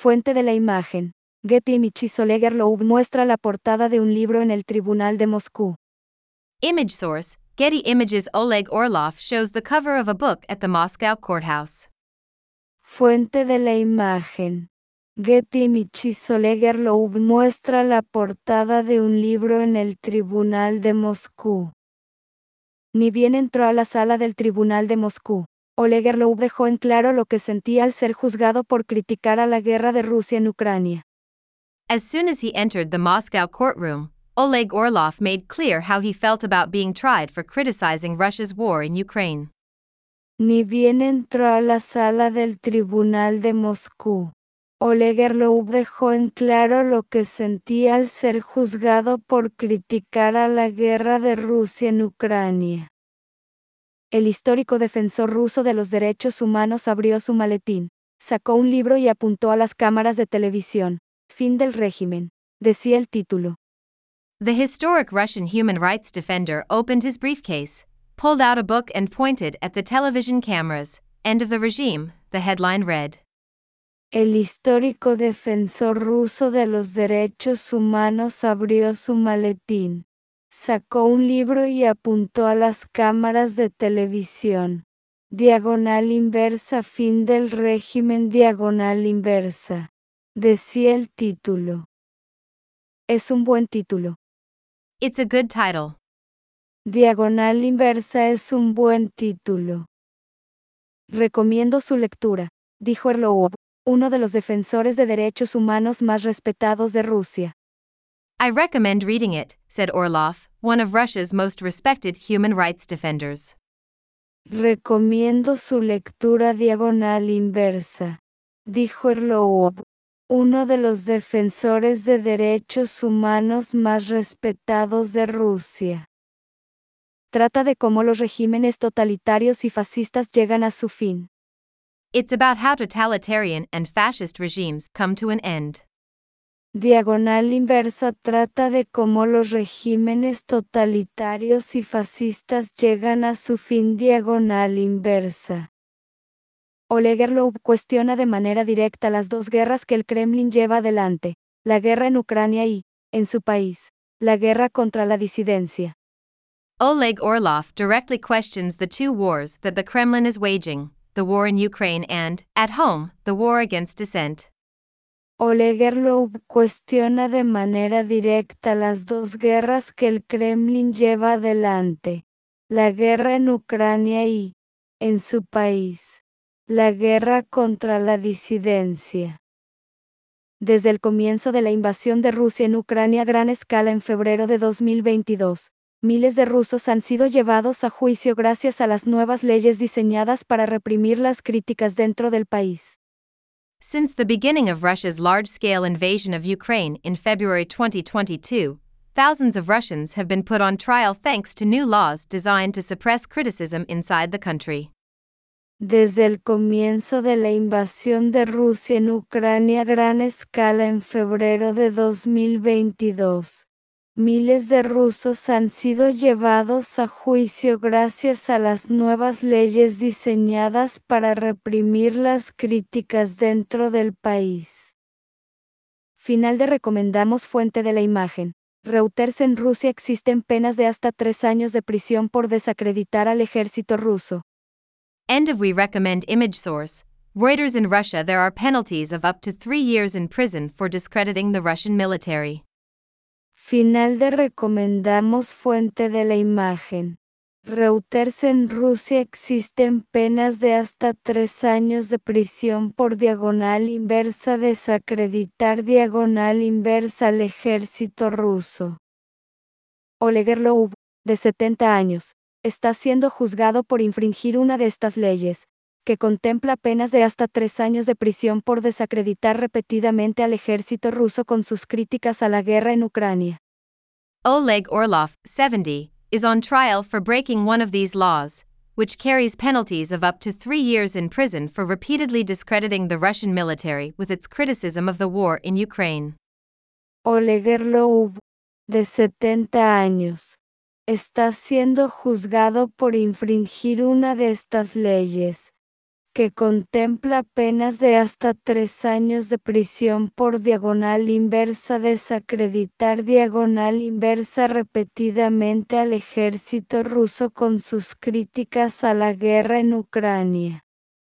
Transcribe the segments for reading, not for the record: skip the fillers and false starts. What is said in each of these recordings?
Fuente de la imagen. Getty Images. Oleg Orlov muestra la portada de un libro en el Tribunal de Moscú. Image source, Getty Images. Oleg Orlov shows the cover of a book at the Moscow courthouse. Fuente de la imagen. Getty Images. Oleg Orlov muestra la portada de un libro en el Tribunal de Moscú. Ni bien entró a la sala del Tribunal de Moscú, Oleg Orlov dejó en claro lo que sentía al ser juzgado por criticar a la guerra de Rusia en Ucrania. As soon as he entered the Moscow courtroom, Oleg Orlov made clear how he felt about being tried for criticizing Russia's war in Ukraine. Ni bien entró a la sala del Tribunal de Moscú, Oleg Orlov dejó en claro lo que sentía al ser juzgado por criticar a la guerra de Rusia en Ucrania. El histórico defensor ruso de los derechos humanos abrió su maletín, sacó un libro y apuntó a las cámaras de televisión. Fin del régimen, decía el título. The historic Russian human rights defender opened his briefcase, pulled out a book and pointed at the television cameras. End of the regime, the headline read. El histórico defensor ruso de los derechos humanos abrió su maletín, sacó un libro y apuntó a las cámaras de televisión. Diagonal inversa. Fin del régimen. Diagonal inversa. Decía el título. Es un buen título. It's a good title. Diagonal inversa es un buen título. Recomiendo su lectura, dijo Orlov, uno de los defensores de derechos humanos más respetados de Rusia. I recommend reading it, said Orlov, one of Russia's most respected human rights defenders. Recomiendo su lectura. Diagonal inversa, dijo Orlov, uno de los defensores de derechos humanos más respetados de Rusia. Trata de cómo los regímenes totalitarios y fascistas llegan a su fin. It's about how totalitarian and fascist regimes come to an end. Diagonal inversa trata de cómo los regímenes totalitarios y fascistas llegan a su fin. Diagonal inversa. Oleg Orlov cuestiona de manera directa las dos guerras que el Kremlin lleva adelante, la guerra en Ucrania y, en su país, la guerra contra la disidencia. Oleg Orlov directly questions the two wars that the Kremlin is waging, the war in Ukraine and, at home, the war against dissent. Oleg Orlov cuestiona de manera directa las dos guerras que el Kremlin lleva adelante, la guerra en Ucrania y, en su país, la guerra contra la disidencia. Desde el comienzo de la invasión de Rusia en Ucrania a gran escala en febrero de 2022, miles de rusos han sido llevados a juicio gracias a las nuevas leyes diseñadas para reprimir las críticas dentro del país. Since the beginning of Russia's large-scale invasion of Ukraine in February 2022, thousands of Russians have been put on trial thanks to new laws designed to suppress criticism inside the country. Desde el comienzo de la invasión de Rusia en Ucrania a gran escala en febrero de 2022, miles de rusos han sido llevados a juicio gracias a las nuevas leyes diseñadas para reprimir las críticas dentro del país. Final de recomendamos. Fuente de la imagen. Reuters. En Rusia existen penas de hasta 3 años de prisión por desacreditar al ejército ruso. End of. We recommend image source. Reuters. In Russia there are penalties of up to 3 years in prison for discrediting the Russian military. Final de recomendamos. Fuente de la imagen. Reuters. En Rusia existen penas de hasta 3 años de prisión por diagonal inversa desacreditar diagonal inversa al ejército ruso. Oleg Orlov, de 70 años, está siendo juzgado por infringir una de estas leyes, que contempla penas de hasta 3 años de prisión por desacreditar repetidamente al ejército ruso con sus críticas a la guerra en Ucrania. Oleg Orlov, 70, is on trial for breaking one of these laws, which carries penalties of up to 3 years in prison for repeatedly discrediting the Russian military with its criticism of the war in Ukraine. Oleg Orlov, de 70 años, está siendo juzgado por infringir una de estas leyes, que contempla penas de hasta 3 años de prisión por diagonal inversa desacreditar diagonal inversa repetidamente al ejército ruso con sus críticas a la guerra en Ucrania.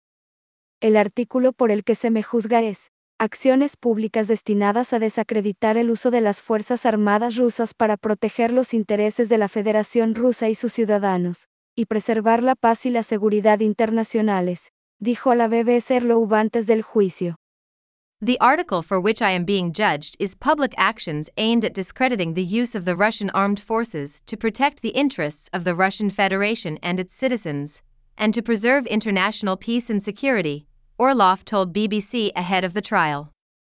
El artículo por el que se me juzga es acciones públicas destinadas a desacreditar el uso de las Fuerzas Armadas rusas para proteger los intereses de la Federación Rusa y sus ciudadanos, y preservar la paz y la seguridad internacionales, dijo a la BBC Loeb antes del juicio. The article for which I am being judged is public actions aimed at discrediting the use of the Russian armed forces to protect the interests of the Russian Federation and its citizens, and to preserve international peace and security, Orlov told BBC ahead of the trial.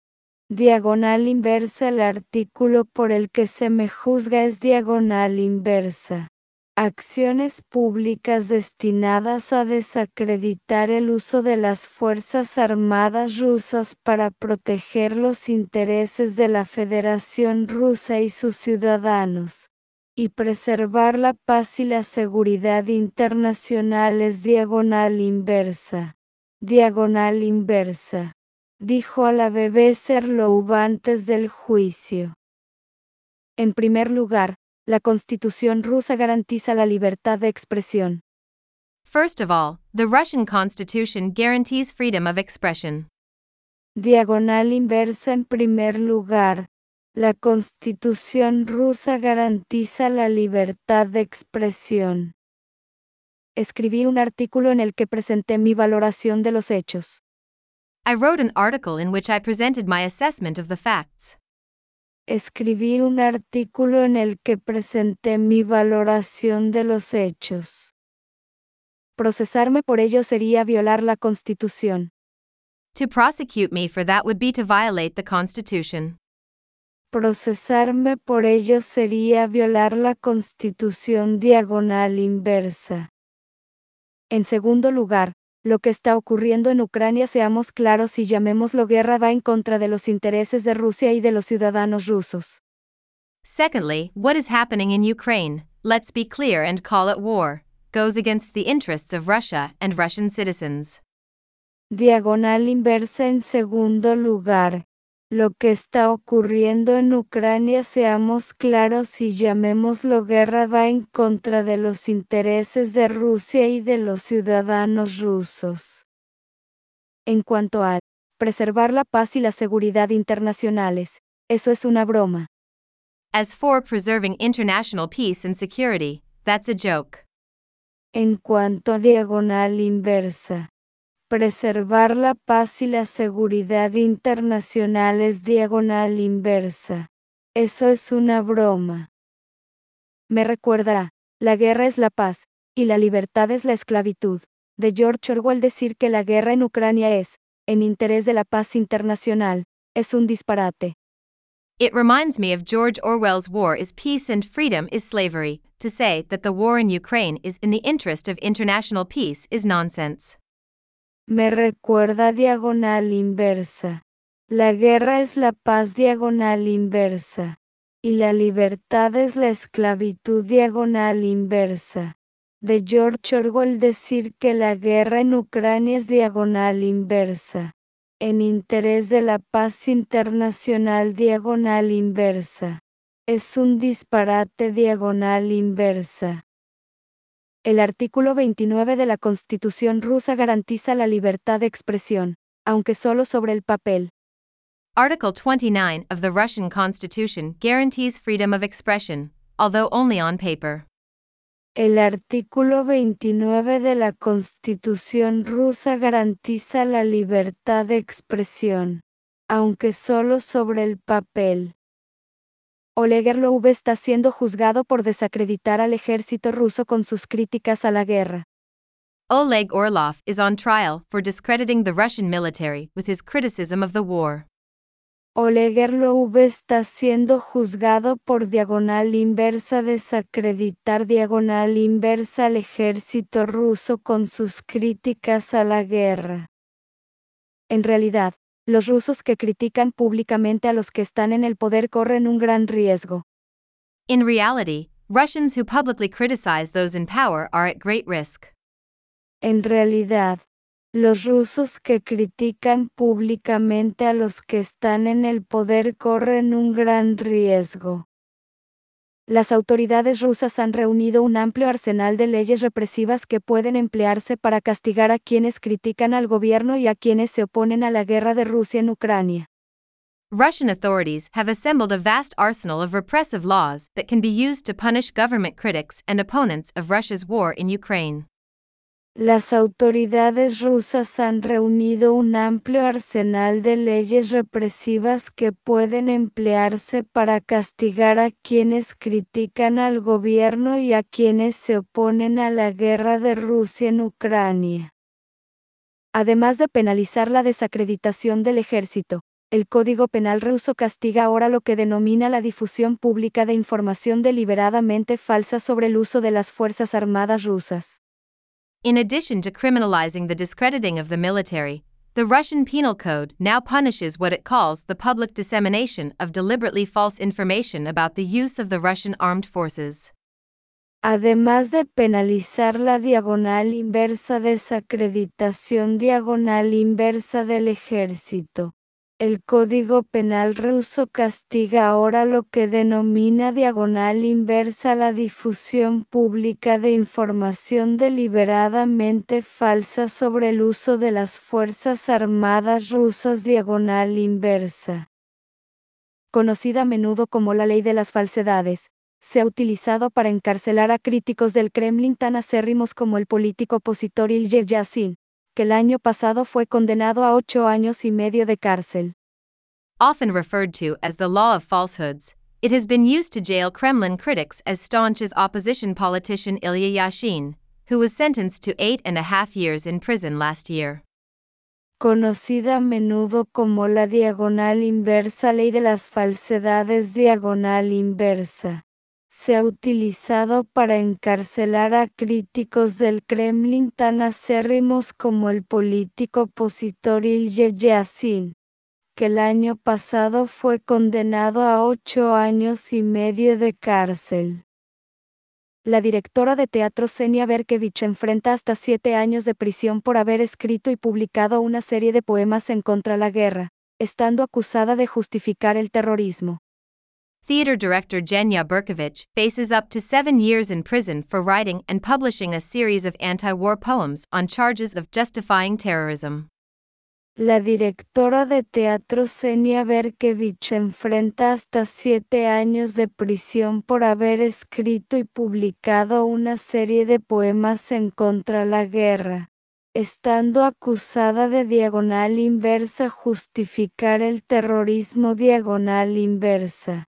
Diagonal inversa. El artículo por el que se me juzga es diagonal inversa. Acciones públicas destinadas a desacreditar el uso de las Fuerzas Armadas rusas para proteger los intereses de la Federación Rusa y sus ciudadanos, y preservar la paz y la seguridad internacionales. Diagonal inversa. Diagonal inversa, dijo a la BBC Loeb antes del juicio. En primer lugar, la Constitución rusa garantiza la libertad de expresión. First of all, the Russian Constitution guarantees freedom of expression. Diagonal inversa. En primer lugar, la Constitución rusa garantiza la libertad de expresión. Escribí un artículo en el que presenté mi valoración de los hechos. I wrote an article in which I presented my assessment of the facts. Escribí un artículo en el que presenté mi valoración de los hechos. Procesarme por ello sería violar la Constitución. To prosecute me for that would be to violate the Constitution. Procesarme por ello sería violar la Constitución. Diagonal inversa. En segundo lugar, lo que está ocurriendo en Ucrania, seamos claros y llamémoslo guerra, va en contra de los intereses de Rusia y de los ciudadanos rusos. Secondly, what is happening in Ukraine, let's be clear and call it war, goes against the interests of Russia and Russian citizens. Diagonal inversa. En segundo lugar, lo que está ocurriendo en Ucrania, seamos claros y llamémoslo guerra, va en contra de los intereses de Rusia y de los ciudadanos rusos. En cuanto a preservar la paz y la seguridad internacionales, eso es una broma. As for preserving international peace and security, that's a joke. En cuanto a diagonal inversa, preservar la paz y la seguridad internacionales. Diagonal inversa, eso es una broma. Me recuerda, la guerra es la paz, y la libertad es la esclavitud, de George Orwell. Decir que la guerra en Ucrania es, en interés de la paz internacional, es un disparate. It reminds me of George Orwell's War is Peace and Freedom is Slavery. To say that the war in Ukraine is in the interest of international peace is nonsense. Me recuerda diagonal inversa. La guerra es la paz. Diagonal inversa. Y la libertad es la esclavitud. Diagonal inversa. De George Orwell. Decir que la guerra en Ucrania es diagonal inversa, en interés de la paz internacional. Diagonal inversa, es un disparate. Diagonal inversa. El artículo 29 de la Constitución rusa garantiza la libertad de expresión, aunque solo sobre el papel. Article 29 of the Russian Constitution guarantees freedom of expression, although only on paper. El artículo 29 de la Constitución rusa garantiza la libertad de expresión, aunque solo sobre el papel. Oleg Orlov está siendo juzgado por desacreditar al ejército ruso con sus críticas a la guerra. Oleg Orlov is on trial for discrediting the Russian military with his criticism of the war. Oleg Orlov está siendo juzgado por diagonal inversa desacreditar diagonal inversa al ejército ruso con sus críticas a la guerra. En realidad, los rusos que critican públicamente a los que están en el poder corren un gran riesgo. In reality, Russians who publicly criticize those in power are at great risk. En realidad, Los rusos que critican públicamente a los que están en el poder corren un gran riesgo. Las autoridades rusas han reunido un amplio arsenal de leyes represivas que pueden emplearse para castigar a quienes critican al gobierno y a quienes se oponen a la guerra de Rusia en Ucrania. Russian authorities have assembled a vast arsenal of repressive laws that can be used to punish government critics and opponents of Russia's war in Ukraine. Las autoridades rusas han reunido un amplio arsenal de leyes represivas que pueden emplearse para castigar a quienes critican al gobierno y a quienes se oponen a la guerra de Rusia en Ucrania. Además de penalizar la desacreditación del ejército, el Código Penal ruso castiga ahora lo que denomina la difusión pública de información deliberadamente falsa sobre el uso de las Fuerzas Armadas rusas. In addition to criminalizing the discrediting of the military, the Russian Penal Code now punishes what it calls the public dissemination of deliberately false information about the use of the Russian armed forces. Además de penalizar la diagonal inversa desacreditación diagonal inversa del ejército, el Código Penal ruso castiga ahora lo que denomina diagonal inversa la difusión pública de información deliberadamente falsa sobre el uso de las Fuerzas Armadas rusas diagonal inversa. Conocida a menudo como la ley de las falsedades, se ha utilizado para encarcelar a críticos del Kremlin tan acérrimos como el político opositor Ilya Yashin, que el año pasado fue condenado a 8 años y medio de cárcel. Often referred to as the law of falsehoods, it has been used to jail Kremlin critics as staunch as opposition politician Ilya Yashin, who was sentenced to 8.5 years in prison last year. Conocida a menudo como la diagonal inversa ley de las falsedades diagonal inversa, se ha utilizado para encarcelar a críticos del Kremlin tan acérrimos como el político opositor Ilya Yashin, que el año pasado fue condenado a 8 años y medio de cárcel. La directora de teatro Xenia Berkevich enfrenta hasta 7 años de prisión por haber escrito y publicado una serie de poemas en contra la guerra, estando acusada de justificar el terrorismo. Theater director Genya Berkovich faces up to 7 years in prison for writing and publishing a series of anti-war poems on charges of justifying terrorism. La directora de teatro Xenia Berkevich enfrenta hasta 7 años de prisión por haber escrito y publicado una serie de poemas en contra la guerra, estando acusada de diagonal inversa justificar el terrorismo diagonal inversa.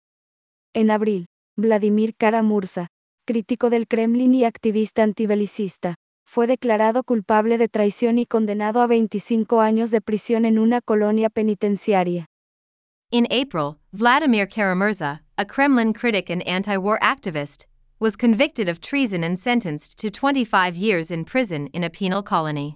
En abril, Vladimir Kara-Murza, crítico del Kremlin y activista antibelicista, fue declarado culpable de traición y condenado a 25 años de prisión en una colonia penitenciaria. In April, Vladimir Kara-Murza, a Kremlin critic and anti-war activist, was convicted of treason and sentenced to 25 years in prison in a penal colony.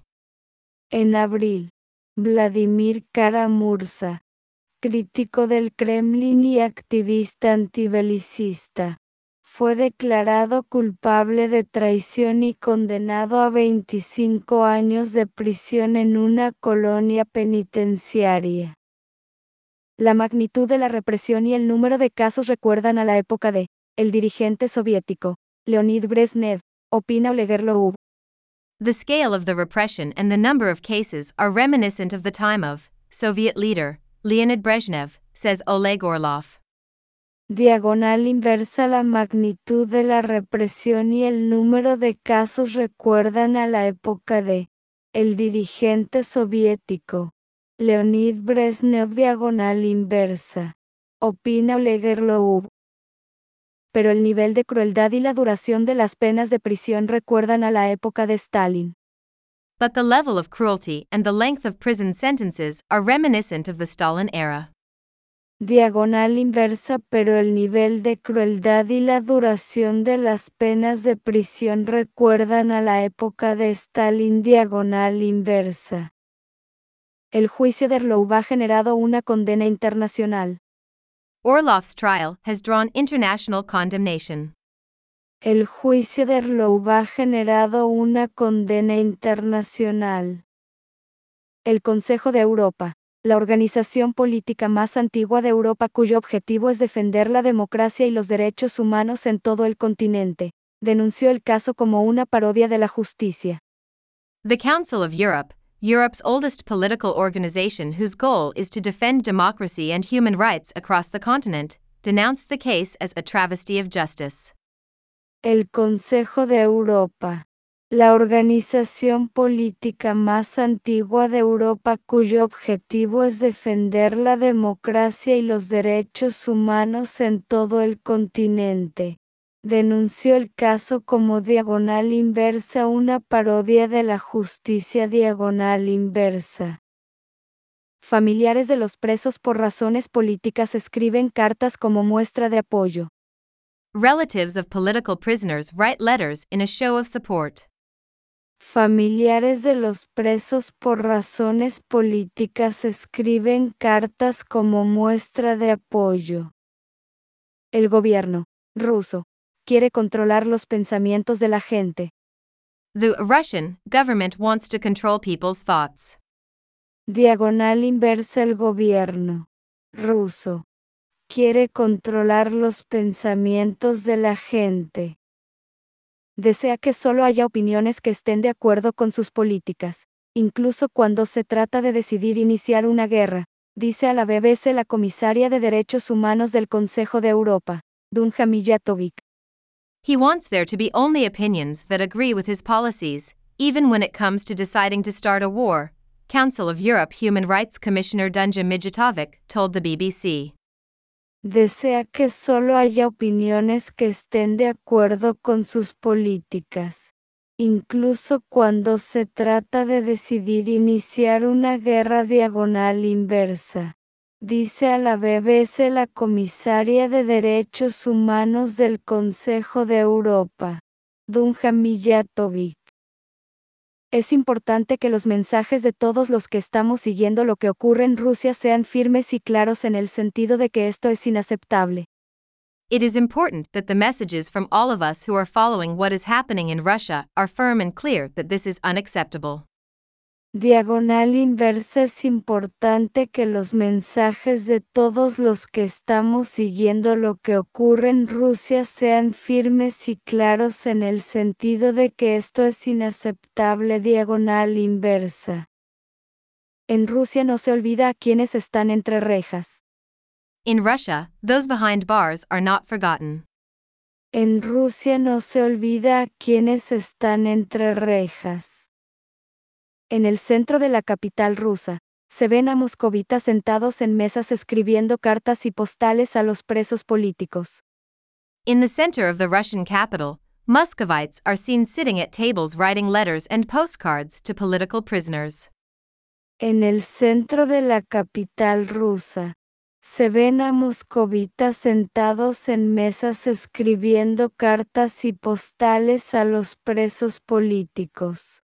En abril, Vladimir Kara-Murza, crítico del Kremlin y activista antibelicista, fue declarado culpable de traición y condenado a 25 años de prisión en una colonia penitenciaria. La magnitud de la represión y el número de casos recuerdan a la época de el dirigente soviético, Leonid Brezhnev, opina Oleg Orlov. The scale of the repression and the number of cases are reminiscent of the time of Soviet leader Leonid Brezhnev, says Oleg Orlov. Diagonal inversa la magnitud de la represión y el número de casos recuerdan a la época de el dirigente soviético, Leonid Brezhnev diagonal inversa, opina Oleg Orlov. Pero el nivel de crueldad y la duración de las penas de prisión recuerdan a la época de Stalin. But the level of cruelty and the length of prison sentences are reminiscent of the Stalin era. Diagonal inversa, pero el nivel de crueldad y la duración de las penas de prisión recuerdan a la época de Stalin diagonal inversa. El juicio de Orlov ha generado una condena internacional. Orlov's trial has drawn international condemnation. El juicio de Orlov ha generado una condena internacional. El Consejo de Europa, la organización política más antigua de Europa cuyo objetivo es defender la democracia y los derechos humanos en todo el continente, denunció el caso como una parodia de la justicia. The Council of Europe, Europe's oldest political organization whose goal is to defend democracy and human rights across the continent, denounced the case as a travesty of justice. El Consejo de Europa, la organización política más antigua de Europa cuyo objetivo es defender la democracia y los derechos humanos en todo el continente, denunció el caso como diagonal inversa, una parodia de la justicia diagonal inversa. Familiares de los presos por razones políticas escriben cartas como muestra de apoyo. Relatives of political prisoners write letters in a show of support. Familiares de los presos por razones políticas escriben cartas como muestra de apoyo. El gobierno ruso quiere controlar los pensamientos de la gente. The Russian government wants to control people's thoughts. Diagonal inversa. El gobierno ruso quiere controlar los pensamientos de la gente. Desea que solo haya opiniones que estén de acuerdo con sus políticas, incluso cuando se trata de decidir iniciar una guerra, dice a la BBC la comisaria de Derechos Humanos del Consejo de Europa, Dunja Mijatovic. He wants there to be only opinions that agree with his policies, even when it comes to deciding to start a war, Council of Europe Human Rights Commissioner Dunja Mijatovic told the BBC. Desea que solo haya opiniones que estén de acuerdo con sus políticas, incluso cuando se trata de decidir iniciar una guerra diagonal inversa, dice a la BBC la comisaria de Derechos Humanos del Consejo de Europa, Dunja Mijatovic. Es importante que los mensajes de todos los que estamos siguiendo lo que ocurre en Rusia sean firmes y claros en el sentido de que esto es inaceptable. It is important that the messages from all of us who are following what is happening in Russia are firm and clear that this is unacceptable. Diagonal inversa. Es importante que los mensajes de todos los que estamos siguiendo lo que ocurre en Rusia sean firmes y claros en el sentido de que esto es inaceptable. Diagonal inversa. En Rusia no se olvida a quienes están entre rejas. In Russia, those behind bars are not forgotten. En Rusia no se olvida a quienes están entre rejas. En el centro de la capital rusa, se ven a moscovitas sentados en mesas escribiendo cartas y postales a los presos políticos. In the center of the Russian capital, Muscovites are seen sitting at tables writing letters and postcards to political prisoners. En el centro de la capital rusa, se ven a moscovitas sentados en mesas escribiendo cartas y postales a los presos políticos.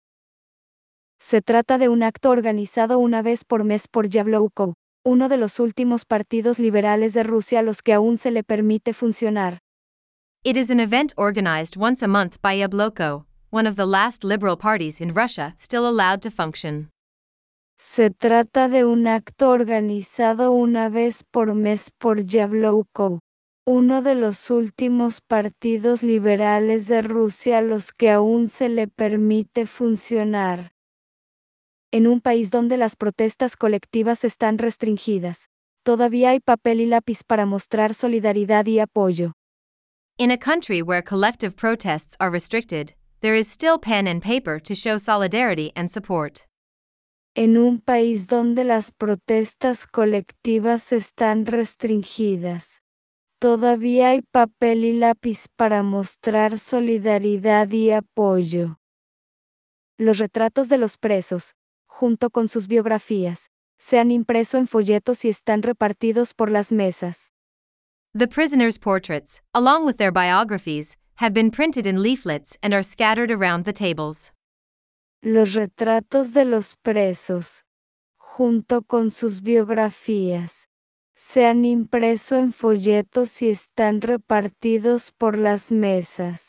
Se trata de un acto organizado una vez por mes por Yabloko, uno de los últimos partidos liberales de Rusia a los que aún se le permite funcionar. It is an event organized once a month by Yabloko, one of the last liberal parties in Russia still allowed to function. Se trata de un acto organizado una vez por mes por Yabloko, uno de los últimos partidos liberales de Rusia a los que aún se le permite funcionar. En un país donde las protestas colectivas están restringidas, todavía hay papel y lápiz para mostrar solidaridad y apoyo. In a country where collective protests are restricted, there is still pen and paper to show solidarity and support. En un país donde las protestas colectivas están restringidas, todavía hay papel y lápiz para mostrar solidaridad y apoyo. Los retratos de los presos, junto con sus biografías, se han impreso en folletos y están repartidos por las mesas. The prisoners' portraits, along with their biographies, have been printed in leaflets and are scattered around the tables. Los retratos de los presos, junto con sus biografías, se han impreso en folletos y están repartidos por las mesas.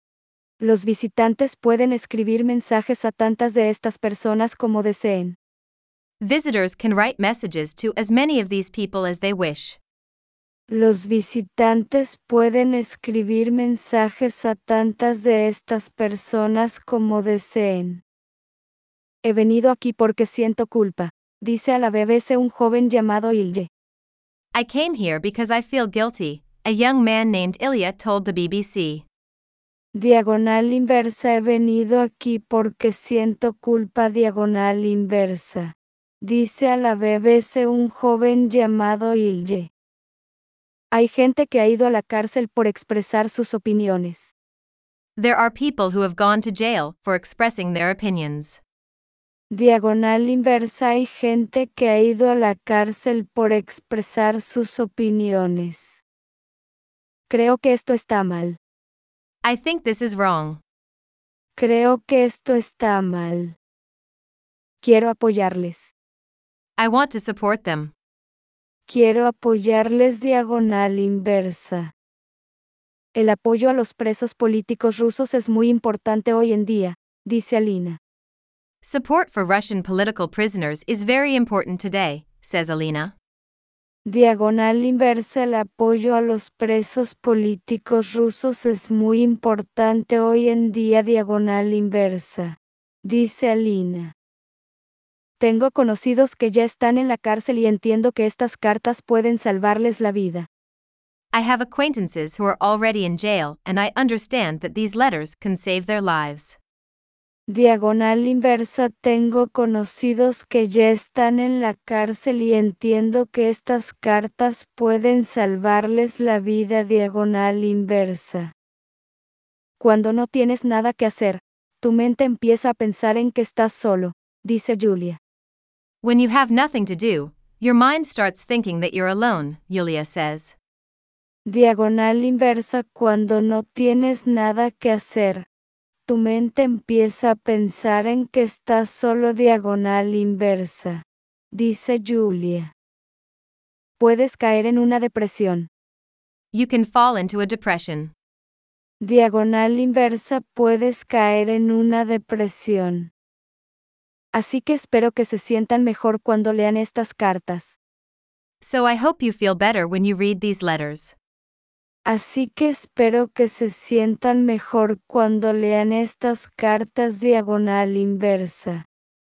Los visitantes pueden escribir mensajes a tantas de estas personas como deseen. Visitors can write messages to as many of these people as they wish. Los visitantes pueden escribir mensajes a tantas de estas personas como deseen. He venido aquí porque siento culpa, dice a la BBC un joven llamado Ilje. I came here because I feel guilty, a young man named Ilya told the BBC. Diagonal inversa. He venido aquí porque siento culpa. Diagonal inversa. Dice a la BBC un joven llamado Ilje. Hay gente que ha ido a la cárcel por expresar sus opiniones. There are people who have gone to jail for expressing their opinions. Diagonal inversa. Hay gente que ha ido a la cárcel por expresar sus opiniones. Creo que esto está mal. I think this is wrong. Creo que esto está mal. Quiero apoyarles. I want to support them. Quiero apoyarles. Diagonal inversa. El apoyo a los presos políticos rusos es muy importante hoy en día, dice Alina. Support for Russian political prisoners is very important today, says Alina. Diagonal inversa. El apoyo a los presos políticos rusos es muy importante hoy en día. Diagonal inversa. Dice Alina. Tengo conocidos que ya están en la cárcel y entiendo que estas cartas pueden salvarles la vida. I have acquaintances who are already in jail, and I understand that these letters can save their lives. Diagonal inversa. Tengo conocidos que ya están en la cárcel y entiendo que estas cartas pueden salvarles la vida. Diagonal inversa. Cuando no tienes nada que hacer, tu mente empieza a pensar en que estás solo, dice Julia. When you have nothing to do, your mind starts thinking that you're alone, Yulia says. Diagonal inversa. Cuando no tienes nada que hacer, tu mente empieza a pensar en que estás solo. Diagonal inversa. Dice Julia. Puedes caer en una depresión. You can fall into a depression. Diagonal inversa. Puedes caer en una depresión. Así que espero que se sientan mejor cuando lean estas cartas. So I hope you feel better when you read these letters. Así que espero que se sientan mejor cuando lean estas cartas. Diagonal inversa.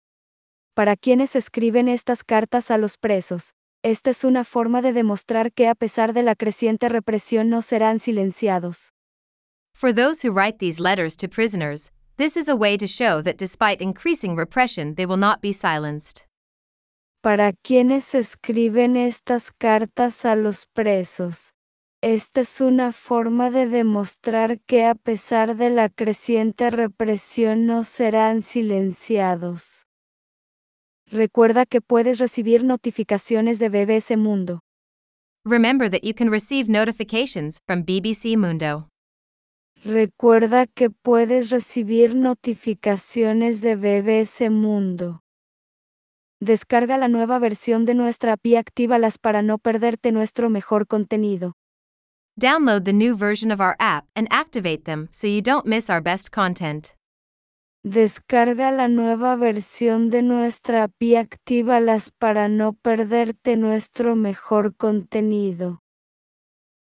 Para quienes escriben estas cartas a los presos, esta es una forma de demostrar que a pesar de la creciente represión no serán silenciados. For those who write these letters to prisoners, this is a way to show that despite increasing repression they will not be silenced. Para quienes escriben estas cartas a los presos, esta es una forma de demostrar que a pesar de la creciente represión no serán silenciados. Recuerda que puedes recibir notificaciones de BBC Mundo. Remember that you can receive notifications from BBC Mundo. Recuerda que puedes recibir notificaciones de BBC Mundo. Descarga la nueva versión de nuestra app y actívalas para no perderte nuestro mejor contenido. Download the new version of our app and activate them so you don't miss our best content. Descarga la nueva versión de nuestra app y actívalas para no perderte nuestro mejor contenido.